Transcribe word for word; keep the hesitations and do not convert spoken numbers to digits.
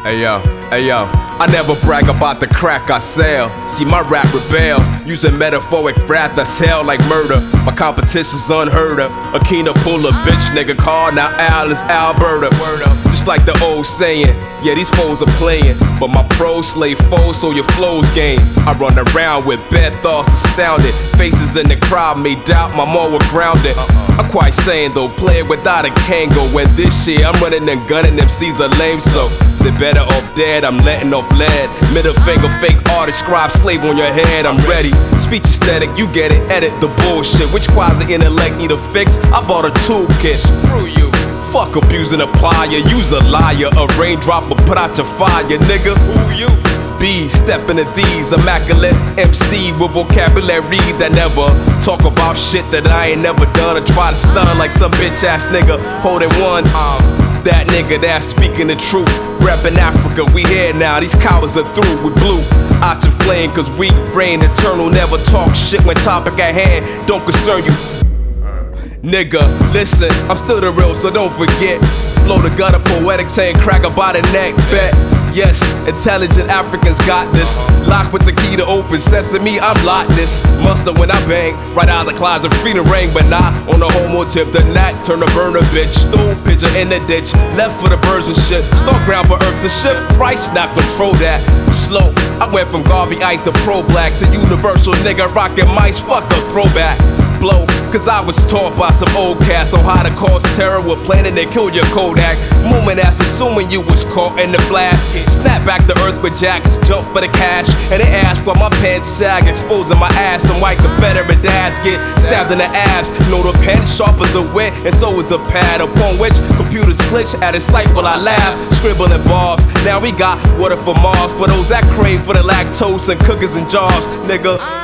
Hey yo, hey yo, I never brag about the crack I sell. See my rap rebel, using metaphoric wrath that's hell like murder. My competition's unheard of. A keen to pull a bitch nigga car, now Al is Alberta. Just like the old saying, yeah these foes are playing, but my pros slay foes so your flows game. I run around with bad thoughts astounded. Faces in the crowd may doubt my moral grounded. I'm quite sane though, playing without a Kango. When this year I'm running and gunning, M Cs are lame, so they better off dead, I'm letting off lead. Middle finger, fake artist, scribe, slave on your head, I'm ready. Speech aesthetic, you get it, edit the bullshit. Which quasi intellect need a fix? I bought a toolkit. Screw you. Fuck abusing a plier, use a liar. A raindrop will put out your fire, nigga. Who you? B, step into these, immaculate M C with vocabulary that never talk about shit that I ain't never done. Or try to stun like some bitch ass nigga holding one time. That nigga that's speaking the truth. Reppin' Africa, we here now, these cowards are through with blue. Eyes and flame, cause we reign eternal. Never talk shit when topic at hand don't concern you. Nigga, listen, I'm still the real, so don't forget. Flow the gutter, poetic, saying crack about a neck, bet. Yes, intelligent Africans got this. Locked with the key to open sesame, I'm locked this. Muster when I bang, right out of the closet, freedom ring, but not on the homo tip. The gnat turn to burner, bitch. Stool pigeon in the ditch, left for the birds and shit. Start ground for earth to shift, price not control that. Slow, I went from Garvey Ike to Pro Black to Universal nigga rockin' mice, fuck a throwback. Blow, cause I was taught by some old cats on how to cause terror with planning to kill your Kodak. Moment ass assuming you was caught in the flash. Snap back to earth with jacks, jump for the cash. And they ask why my pants sag, exposing my ass. Some white Confederate dads get stabbed in the abs. Know the pen sharp as a wit, and so is the pad upon which computers glitch at a sight while I laugh. Scribbling bars, now we got water for Mars. For those that crave for the lactose and cookers and jars, nigga.